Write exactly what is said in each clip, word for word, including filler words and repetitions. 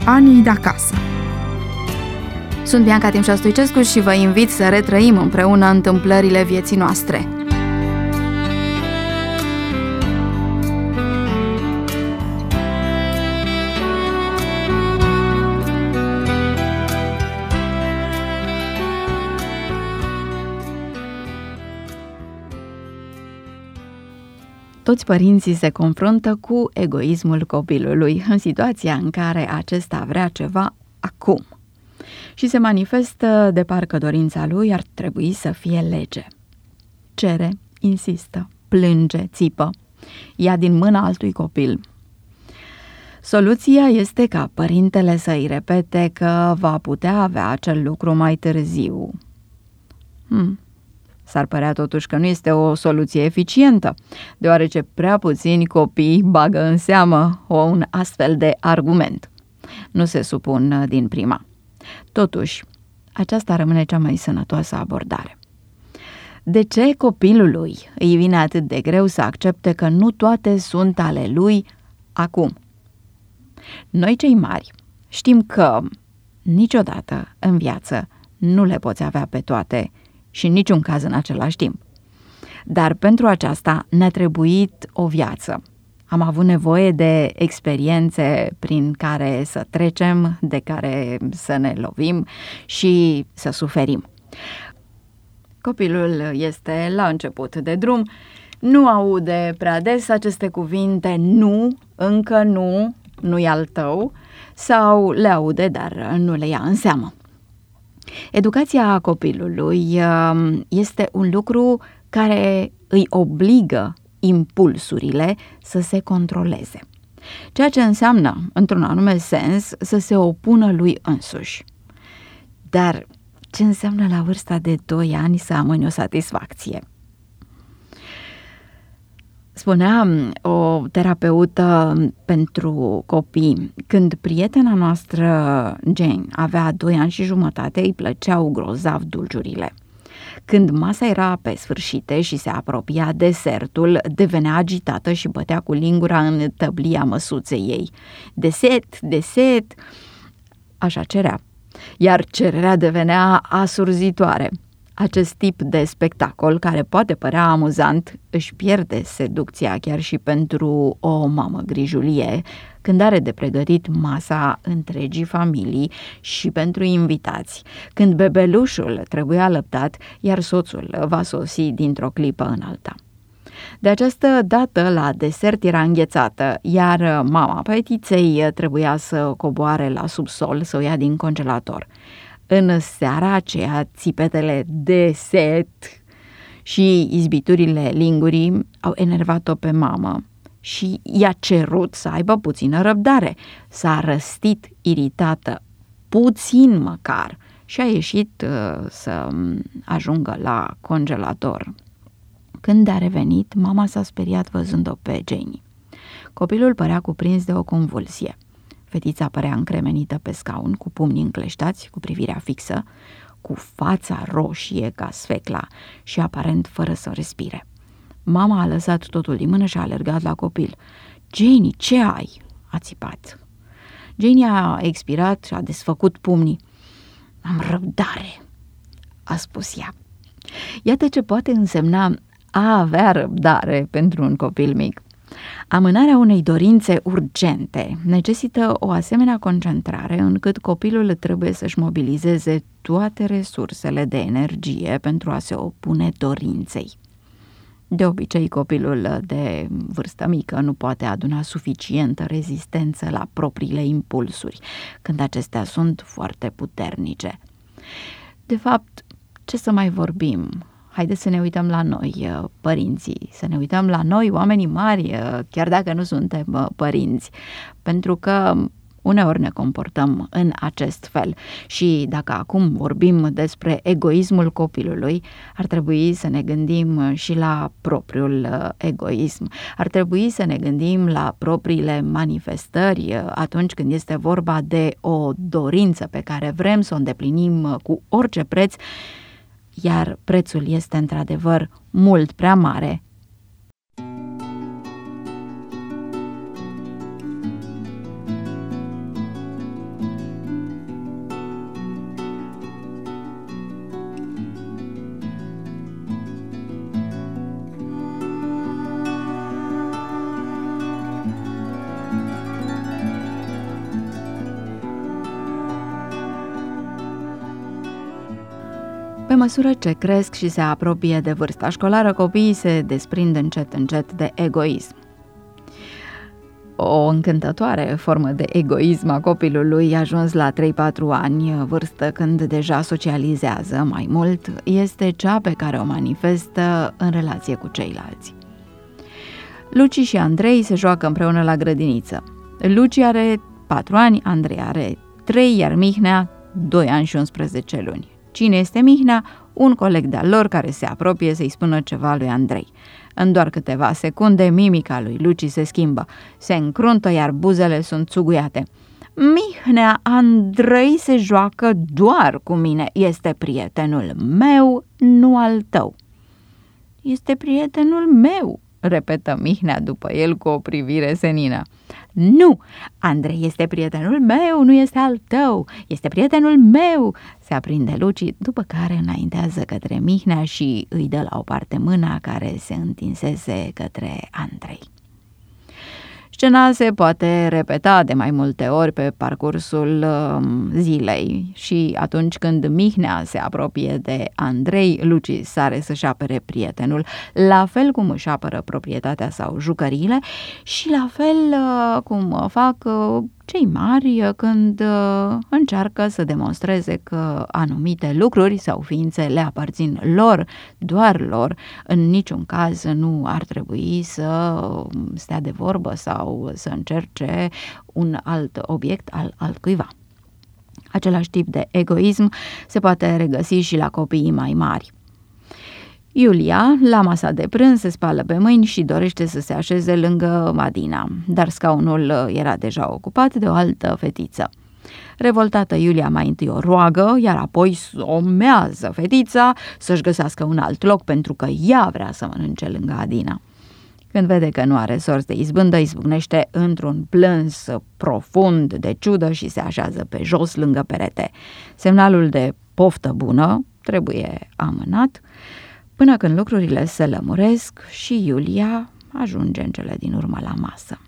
Anii de acasă. Sunt Bianca Timșa-Stoicescu și vă invit să retrăim împreună întâmplările vieții noastre. Toți părinții se confruntă cu egoismul copilului în situația în care acesta vrea ceva acum și se manifestă de parcă dorința lui ar trebui să fie lege. Cere, insistă, plânge, țipă, ia din mâna altui copil. Soluția este ca părintele să îi repete că va putea avea acel lucru mai târziu. Hmm. S-ar părea totuși că nu este o soluție eficientă, deoarece prea puțini copii bagă în seamă un astfel de argument. Nu se supun din prima. Totuși, aceasta rămâne cea mai sănătoasă abordare. De ce copilului îi vine atât de greu să accepte că nu toate sunt ale lui acum? Noi cei mari știm că niciodată în viață nu le poți avea pe toate și în niciun caz în același timp. Dar pentru aceasta ne-a trebuit o viață. Am avut nevoie de experiențe prin care să trecem, de care să ne lovim și să suferim. Copilul este la început de drum, nu aude prea des aceste cuvinte, nu, încă nu, nu-i al tău, sau le aude, dar nu le ia în seamă. Educația copilului este un lucru care îi obligă impulsurile să se controleze, ceea ce înseamnă, într-un anume sens, să se opună lui însuși. Dar ce înseamnă la vârsta de doi ani să amâni o satisfacție? Spunea o terapeută pentru copii, când prietena noastră Jane avea doi ani și jumătate, îi plăceau grozav dulciurile. Când masa era pe sfârșite și se apropia desertul, devenea agitată și bătea cu lingura în tăblia măsuței ei. Deset, deset, așa cerea, iar cererea devenea asurzitoare. Acest tip de spectacol, care poate părea amuzant, își pierde seducția chiar și pentru o mamă grijulie, când are de pregătit masa întregii familii și pentru invitați, când bebelușul trebuie alăptat, iar soțul va sosi dintr-o clipă în alta. De această dată la desert era înghețată, iar mama petiței trebuia să coboare la subsol să o ia din congelator. În seara aceea, țipetele de set și izbiturile lingurii au enervat-o pe mamă și i-a cerut să aibă puțină răbdare. S-a răstit iritată, puțin măcar, și a ieșit uh, să ajungă la congelator. Când a revenit, mama s-a speriat văzând-o pe Jenny. Copilul părea cuprins de o convulsie. Fetița părea încremenită pe scaun, cu pumnii încleștați, cu privirea fixă, cu fața roșie ca sfecla și aparent fără să respire. Mama a lăsat totul din mână și a alergat la copil. "Jenny, ce ai?" a țipat. Jenny a expirat și a desfăcut pumnii. "Am răbdare," a spus ea. Iată ce poate însemna a avea răbdare pentru un copil mic. Amânarea unei dorințe urgente necesită o asemenea concentrare încât copilul trebuie să-și mobilizeze toate resursele de energie pentru a se opune dorinței. De obicei, copilul de vârstă mică nu poate aduna suficientă rezistență la propriile impulsuri, când acestea sunt foarte puternice. De fapt, ce să mai vorbim? Haideți să ne uităm la noi, părinții, să ne uităm la noi, oamenii mari, chiar dacă nu suntem părinți, pentru că uneori ne comportăm în acest fel. Și dacă acum vorbim despre egoismul copilului, ar trebui să ne gândim și la propriul egoism. Ar trebui să ne gândim la propriile manifestări atunci când este vorba de o dorință pe care vrem să o îndeplinim cu orice preț, iar prețul este într-adevăr mult prea mare. măsură ce cresc și se apropie de vârsta școlară, copiii se desprind încet încet de egoism. O încântătoare formă de egoism a copilului ajuns la trei patru ani, vârstă când deja socializează mai mult, este cea pe care o manifestă în relație cu ceilalți. Luci și Andrei se joacă împreună la grădiniță. Luci are patru ani, Andrei are trei, iar Mihnea doi ani și unsprezece luni. Cine este Mihnea? Un coleg de-al lor care se apropie să-i spună ceva lui Andrei. În doar câteva secunde, mimica lui Luci se schimbă. Se încruntă, iar buzele sunt țuguiate. Mihnea, Andrei se joacă doar cu mine. Este prietenul meu, nu al tău. Este prietenul meu, repetă Mihnea după el cu o privire senină. Nu, Andrei este prietenul meu, nu este al tău, este prietenul meu, se aprinde Luci, după care înaintează către Mihnea și îi dă la o parte mâna care se întinsese către Andrei. Scena se poate repeta de mai multe ori pe parcursul zilei și atunci când Mihnea se apropie de Andrei, Luci sare să-și apere prietenul, la fel cum își apără proprietatea sau jucăriile și la fel cum fac cei mari când încearcă să demonstreze că anumite lucruri sau ființe le aparțin lor, doar lor, în niciun caz nu ar trebui să stea de vorbă sau să încerce un alt obiect al altcuiva. Același tip de egoism se poate regăsi și la copiii mai mari. Iulia, la masa de prânz, se spală pe mâini și dorește să se așeze lângă Adina, dar scaunul era deja ocupat de o altă fetiță. Revoltată, Iulia mai întâi o roagă, iar apoi somează fetița să-și găsească un alt loc pentru că ea vrea să mănânce lângă Adina. Când vede că nu are sorți de izbândă, izbucnește într-un plâns profund de ciudă și se așează pe jos lângă perete. Semnalul de poftă bună trebuie amânat, până când lucrurile se lămuresc și Iulia ajunge în cele din urmă la masă.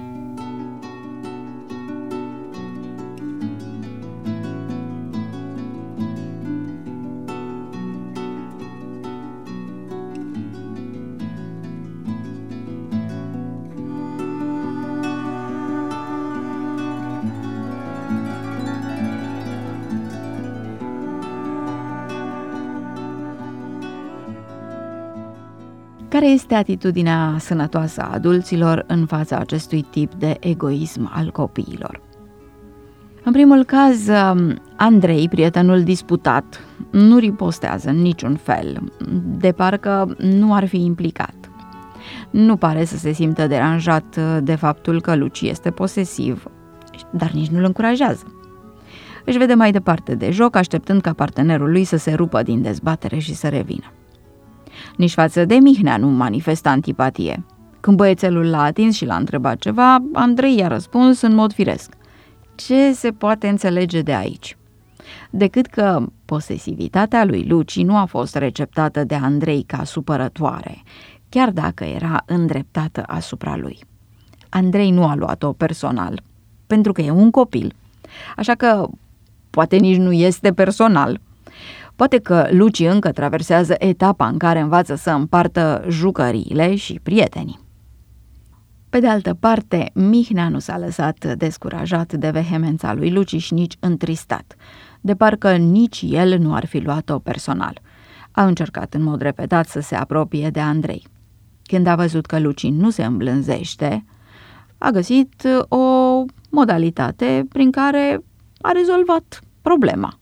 Care este atitudinea sănătoasă a adulților în fața acestui tip de egoism al copiilor? În primul caz, Andrei, prietenul disputat, nu ripostează în niciun fel, de parcă nu ar fi implicat. Nu pare să se simtă deranjat de faptul că Luci este posesiv, dar nici nu-l încurajează. Își vede mai departe de joc, așteptând ca partenerul lui să se rupă din dezbatere și să revină. Nici față de Mihnea nu manifestă antipatie. Când băiețelul l-a atins și l-a întrebat ceva, Andrei i-a răspuns în mod firesc. Ce se poate înțelege de aici? Decât că posesivitatea lui Luci nu a fost receptată de Andrei ca supărătoare, chiar dacă era îndreptată asupra lui. Andrei nu a luat-o personal, pentru că e un copil, așa că poate nici nu este personal. Poate că Luci încă traversează etapa în care învață să împartă jucăriile și prietenii. Pe de altă parte, Mihnea nu s-a lăsat descurajat de vehemența lui Luci și nici întristat, de parcă nici el nu ar fi luat-o personal. A încercat în mod repetat să se apropie de Andrei. Când a văzut că Luci nu se îmblânzește, a găsit o modalitate prin care a rezolvat problema.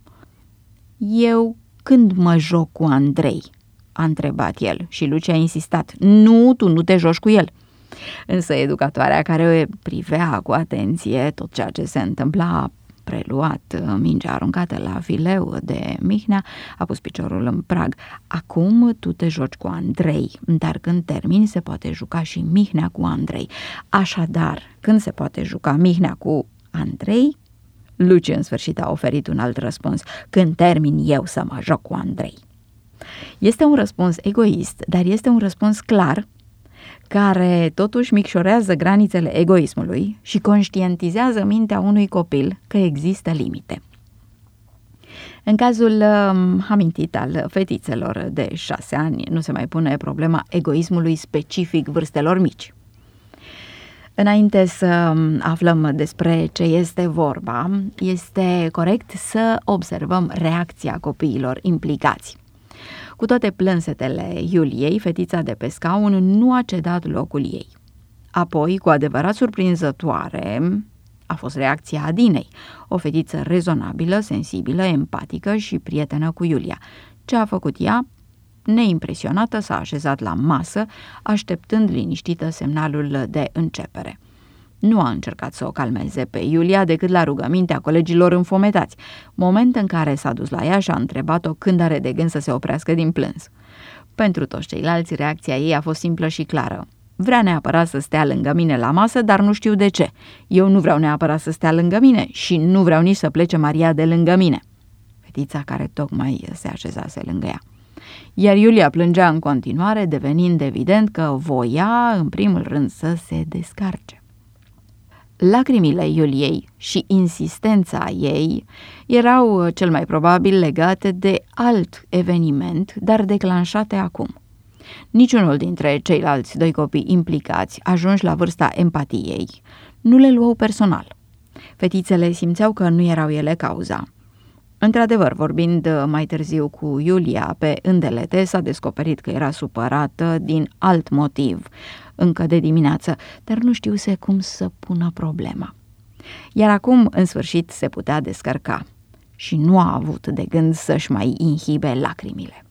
Eu când mă joc cu Andrei? A întrebat el și Luci a insistat. Nu, tu nu te joci cu el. Însă educatoarea, care privea cu atenție tot ceea ce se întâmpla, a preluat mingea aruncată la fileu de Mihnea, a pus piciorul în prag. Acum tu te joci cu Andrei, dar când termini se poate juca și Mihnea cu Andrei. Așadar, când se poate juca Mihnea cu Andrei, Luci în sfârșit a oferit un alt răspuns. Când termin eu să mă joc cu Andrei. Este un răspuns egoist, dar este un răspuns clar, care totuși micșorează granițele egoismului și conștientizează mintea unui copil că există limite. În cazul um, amintit al fetițelor de șase ani, nu se mai pune problema egoismului specific vârstelor mici. Înainte să aflăm despre ce este vorba, este corect să observăm reacția copiilor implicați. Cu toate plânsetele Iuliei, fetița de pe scaun nu a cedat locul ei. Apoi, cu adevărat surprinzătoare, a fost reacția Adinei, o fetiță rezonabilă, sensibilă, empatică și prietenă cu Iulia. Ce a făcut ea? Neimpresionată, s-a așezat la masă, așteptând liniștită semnalul de începere. Nu a încercat să o calmeze pe Iulia decât la rugămintea colegilor înfometați, moment în care s-a dus la ea și a întrebat-o când are de gând să se oprească din plâns. Pentru toți ceilalți, reacția ei a fost simplă și clară. Vrea neapărat să stea lângă mine la masă, dar nu știu de ce. Eu nu vreau neapărat să stea lângă mine și nu vreau nici să plece Maria de lângă mine. Fetița care tocmai se așezase lângă ea. Iar Iulia plângea în continuare, devenind evident că voia, în primul rând, să se descarce. Lacrimile Iuliei și insistența ei erau cel mai probabil legate de alt eveniment, dar declanșate acum. Niciunul dintre ceilalți doi copii implicați, ajunși la vârsta empatiei, nu le luau personal. Fetițele simțeau că nu erau ele cauza. Într-adevăr, vorbind mai târziu cu Iulia pe îndelete, s-a descoperit că era supărată din alt motiv, încă de dimineață, dar nu știuse cum să pună problema. Iar acum, în sfârșit, se putea descărca și nu a avut de gând să-și mai inhibe lacrimile.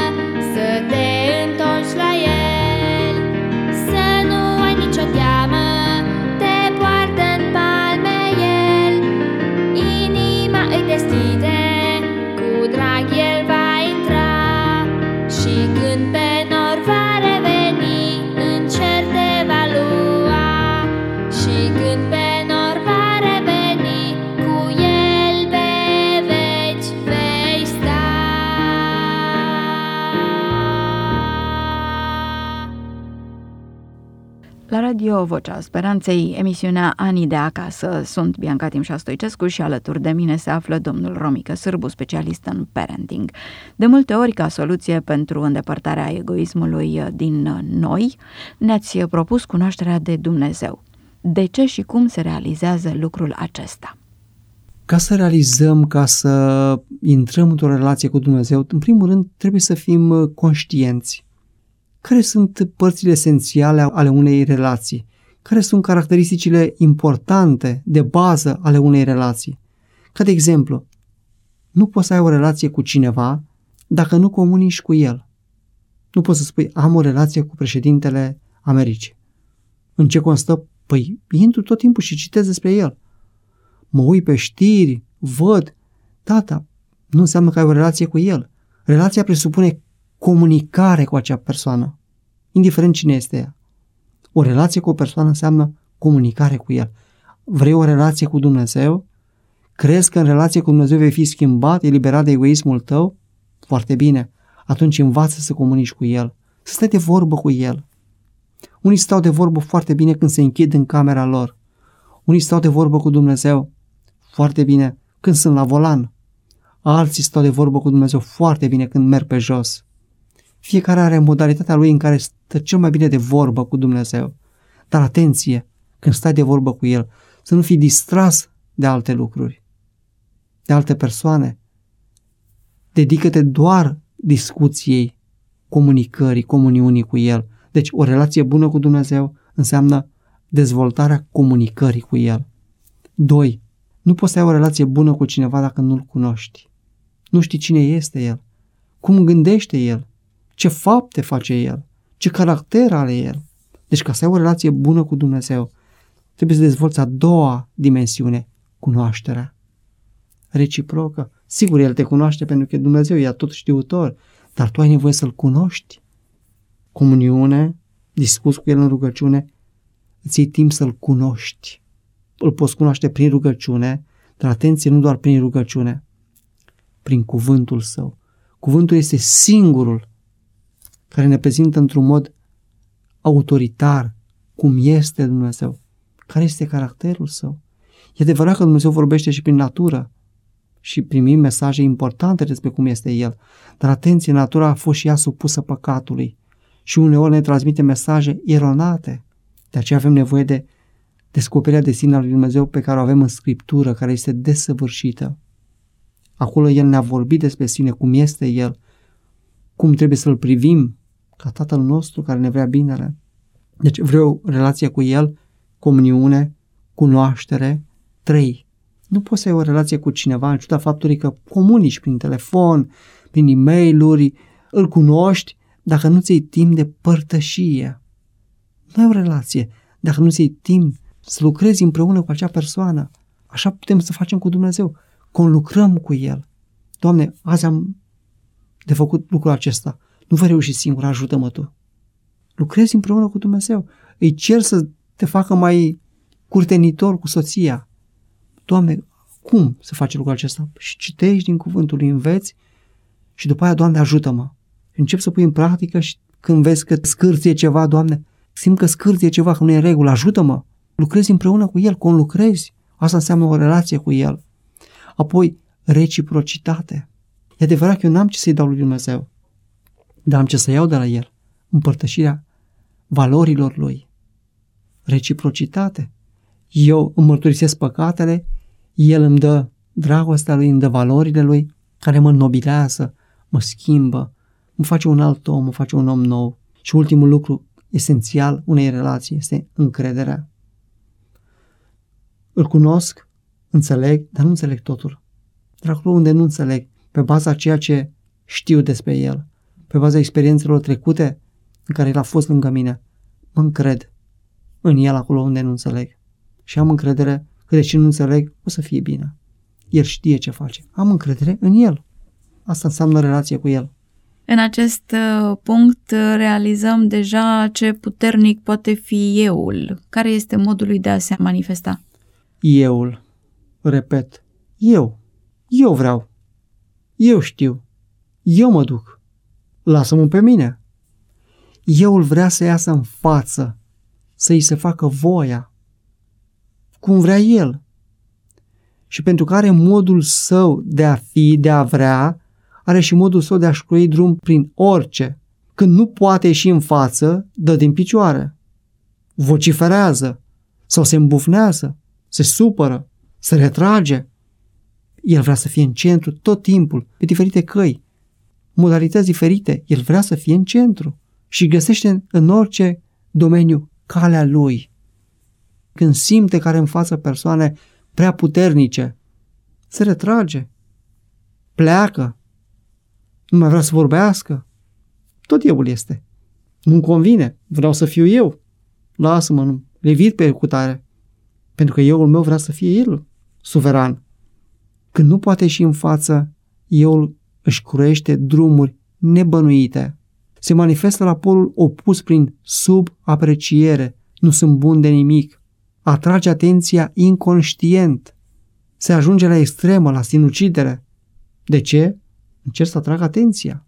Nicio teamă La radio Vocea Speranței, emisiunea Anii de acasă, sunt Bianca Timșa Stoicescu și alături de mine se află domnul Romică Sârbu, specialist în parenting. De multe ori, ca soluție pentru îndepărtarea egoismului din noi, ne-ați propus cunoașterea de Dumnezeu. De ce și cum se realizează lucrul acesta? Ca să realizăm, ca să intrăm într-o relație cu Dumnezeu, în primul rând trebuie să fim conștienți. Care sunt părțile esențiale ale unei relații? Care sunt caracteristicile importante, de bază, ale unei relații? Ca de exemplu, nu poți să ai o relație cu cineva dacă nu comunici cu el. Nu poți să spui, am o relație cu președintele Americii. În ce constă? Păi, intru tot timpul și citesc despre el. Mă uit pe știri, văd. Tata, nu înseamnă că ai o relație cu el. Relația presupune comunicare cu acea persoană, indiferent cine este ea. O relație cu o persoană înseamnă comunicare cu el. Vrei o relație cu Dumnezeu? Crezi că în relație cu Dumnezeu vei fi schimbat, eliberat de egoismul tău? Foarte bine. Atunci învață să comunici cu el, să stai de vorbă cu el. Unii stau de vorbă foarte bine când se închid în camera lor. Unii stau de vorbă cu Dumnezeu foarte bine când sunt la volan. Alții stau de vorbă cu Dumnezeu foarte bine când merg pe jos. Fiecare are modalitatea lui în care stă cel mai bine de vorbă cu Dumnezeu. Dar atenție, când stai de vorbă cu El, să nu fii distras de alte lucruri, de alte persoane. Dedică-te doar discuției, comunicării, comuniunii cu El. Deci o relație bună cu Dumnezeu înseamnă dezvoltarea comunicării cu El. Doi. Nu poți să ai o relație bună cu cineva dacă nu-L cunoști. Nu știi cine este El, cum gândește El, ce fapte face El, ce caracter are El. Deci ca să ai o relație bună cu Dumnezeu, trebuie să dezvolți a doua dimensiune, cunoașterea. Reciprocă. Sigur, El te cunoaște pentru că Dumnezeu e tot știutor, dar tu ai nevoie să-L cunoști. Comuniune, discuți cu El în rugăciune, îți iei timp să-L cunoști. Îl poți cunoaște prin rugăciune, dar atenție, nu doar prin rugăciune, prin cuvântul Său. Cuvântul este singurul care ne prezintă într-un mod autoritar cum este Dumnezeu, care este caracterul Său. E adevărat că Dumnezeu vorbește și prin natură și primim mesaje importante despre cum este El, dar atenție, natura a fost și ea supusă păcatului și uneori ne transmite mesaje eronate. De aceea avem nevoie de descoperirea de sine al lui Dumnezeu pe care o avem în Scriptură, care este desăvârșită. Acolo El ne-a vorbit despre sine, cum este El, cum trebuie să-L privim ca Tatăl nostru care ne vrea binele. Deci vreau o relație cu El, comuniune, cunoaștere. Trei. Nu poți să ai o relație cu cineva în ciuda faptului că comunici prin telefon, prin e-mail-uri, îl cunoști, dacă nu ți iei timp de părtășie. Nu ai o relație dacă nu ți iei timp să lucrezi împreună cu acea persoană. Așa putem să facem cu Dumnezeu. Conlucrăm cu El. Doamne, azi am de făcut lucrul acesta. Nu voi reuși singur, ajută-mă Tu. Lucrezi împreună cu Dumnezeu. Îi cer să te facă mai curtenitor cu soția. Doamne, cum să faci lucrul acesta? Și citești din cuvântul lui, înveți și după aia, Doamne, ajută-mă. Încep să pui în practică și când vezi că scârție ceva, Doamne, simt că scârție ceva, că nu e în regulă, ajută-mă. Lucrezi împreună cu El, conlucrezi. Asta înseamnă o relație cu El. Apoi, reciprocitate. E adevărat că eu n-am ce să-i dau lui Dumnezeu, dar am ce să iau de la El. Împărtășirea valorilor Lui. Reciprocitate. Eu îmi mărturisesc păcatele, El îmi dă dragostea Lui, îmi dă valorile Lui, care mă înnobilează, mă schimbă, mă face un alt om, mă face un om nou. Și ultimul lucru esențial unei relații este încrederea. Îl cunosc, înțeleg, dar nu înțeleg totul. Dar acolo unde nu înțeleg, pe baza ceea ce știu despre El, pe baza experiențelor trecute în care El a fost lângă mine, mă încred în El acolo unde nu înțeleg. Și am încredere că deși nu înțeleg, o să fie bine. El știe ce face. Am încredere în El. Asta înseamnă relație cu El. În acest punct realizăm deja ce puternic poate fi euul. Care este modul lui de a se manifesta? Euul. Repet. Eu. Eu vreau. Eu știu. Eu mă duc. Lasă-mă pe mine. Euul vrea să iasă în față. să îi se facă voia, cum vrea el. Și pentru că are modul său de a fi, de a vrea, are și modul său de a-și croi drum prin orice. Când nu poate ieși în față, dă din picioare, vociferează sau se îmbufnează, se supără, se retrage. El vrea să fie în centru tot timpul, pe diferite căi, modalități diferite. El vrea să fie în centru și găsește în orice domeniu calea lui. Când simte că are în față persoane prea puternice, se retrage, pleacă, nu mai vrea să vorbească. Tot euul este. Nu-mi convine, vreau să fiu eu. Lasă-mă, nu, levit pe cutare. Pentru că euul meu vrea să fie el suveran. Când nu poate ieși în față, euul își curește drumuri nebănuite. Se manifestă la polul opus prin subapreciere. Nu sunt bun de nimic. Atrage atenția inconștient. Se ajunge la extremă, la sinucidere. De ce? Încerc să atrag atenția.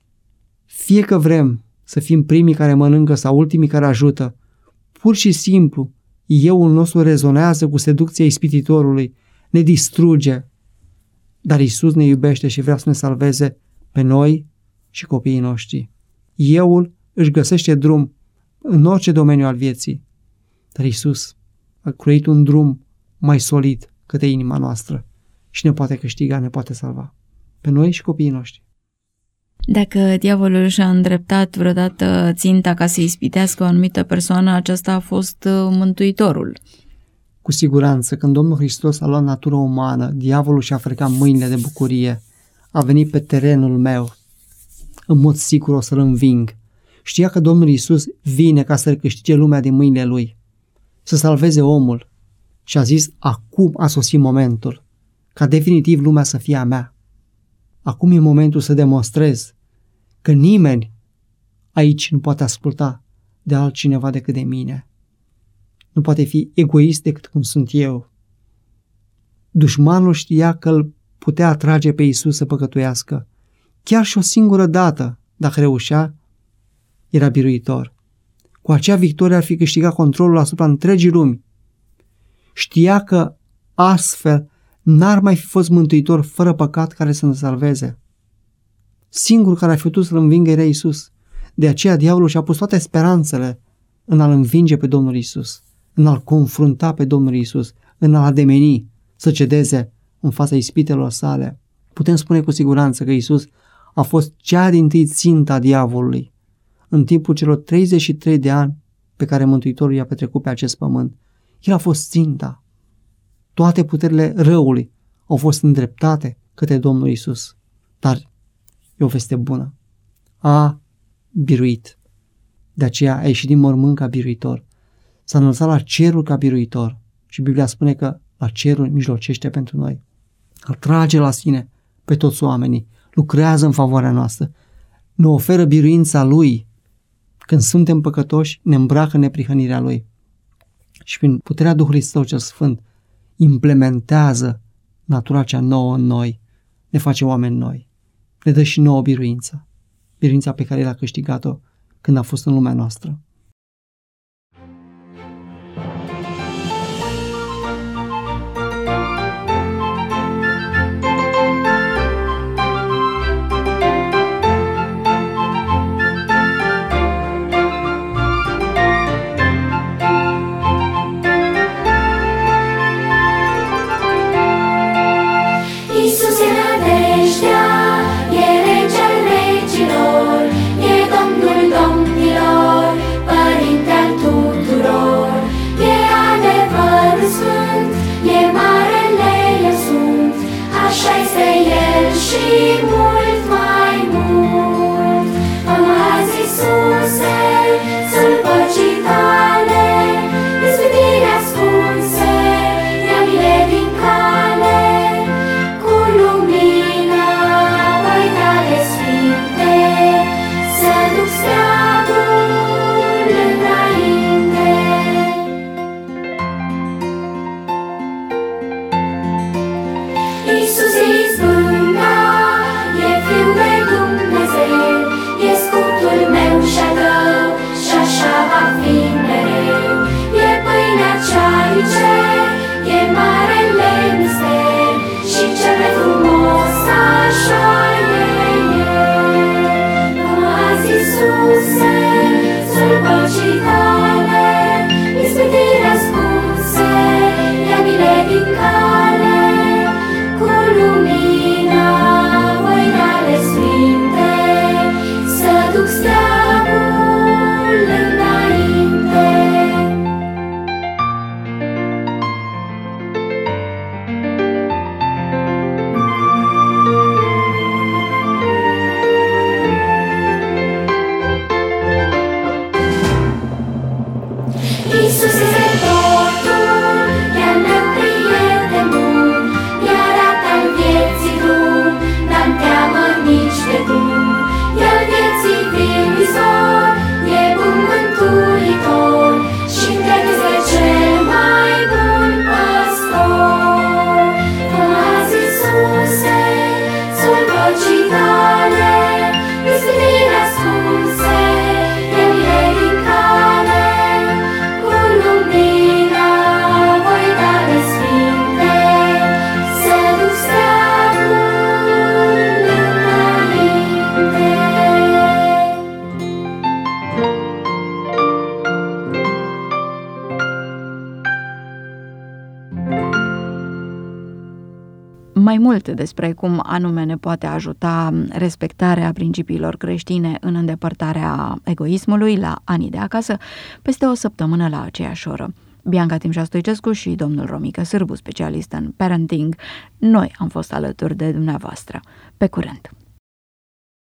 Fie că vrem să fim primii care mănâncă sau ultimii care ajută, pur și simplu, euul nostru rezonează cu seducția ispititorului, ne distruge. Dar Iisus ne iubește și vrea să ne salveze pe noi și copiii noștri. Euul își găsește drum în orice domeniu al vieții, dar Iisus a creat un drum mai solid către inima noastră și ne poate câștiga, ne poate salva pe noi și copiii noștri. Dacă diavolul și-a îndreptat vreodată ținta ca să ispitească o anumită persoană, acesta a fost Mântuitorul. Cu siguranță, când Domnul Hristos a luat natură umană, diavolul și-a frecat mâinile de bucurie. A venit pe terenul meu. În mod sigur o să-l înving. Știa că Domnul Iisus vine ca să-l câștige lumea din mâinile lui, să salveze omul. Și a zis, acum a sosit momentul, ca definitiv lumea să fie a mea. Acum e momentul să demonstrez că nimeni aici nu poate asculta de altcineva decât de mine. Nu poate fi egoist decât cum sunt eu. Dușmanul știa că îl putea atrage pe Iisus să păcătuiască. Chiar și o singură dată, dacă reușea, era biruitor. Cu acea victorie ar fi câștigat controlul asupra întregii lumi. Știa că astfel n-ar mai fi fost mântuitor fără păcat care să ne salveze. Singurul care ar fi putut să-l învingă era Iisus. De aceea diavolul și-a pus toate speranțele în a-l învinge pe Domnul Iisus, în a-l confrunta pe Domnul Iisus, în a-l ademeni, să cedeze în fața ispitelor sale. Putem spune cu siguranță că Iisus a fost cea dintâi ținta diavolului în timpul celor treizeci și trei de ani pe care Mântuitorul i-a petrecut pe acest pământ. El a fost ținta. Toate puterile răului au fost îndreptate către Domnul Iisus. Dar e o veste bună. A biruit. De aceea a ieșit din mormânt ca biruitor. S-a înălțat la cerul ca biruitor. Și Biblia spune că la cerul mijlocește pentru noi. Atrage la sine pe toți oamenii. Lucrează în favoarea noastră. Ne oferă biruința Lui. Când suntem păcătoși, ne îmbracă în neprihănirea Lui. Și prin puterea Duhului Său cel Sfânt implementează natura cea nouă în noi. Ne face oameni noi. Ne dă și nouă biruință. Biruința pe care El a câștigat-o când a fost în lumea noastră. Domnul domnilor, mai mult despre cum anume ne poate ajuta respectarea principiilor creștine în îndepărtarea egoismului la Anii de acasă, peste o săptămână la aceeași oră. Bianca Timșa Stoicescu și domnul Romică Sârbu, specialist în parenting, noi am fost alături de dumneavoastră. Pe curând!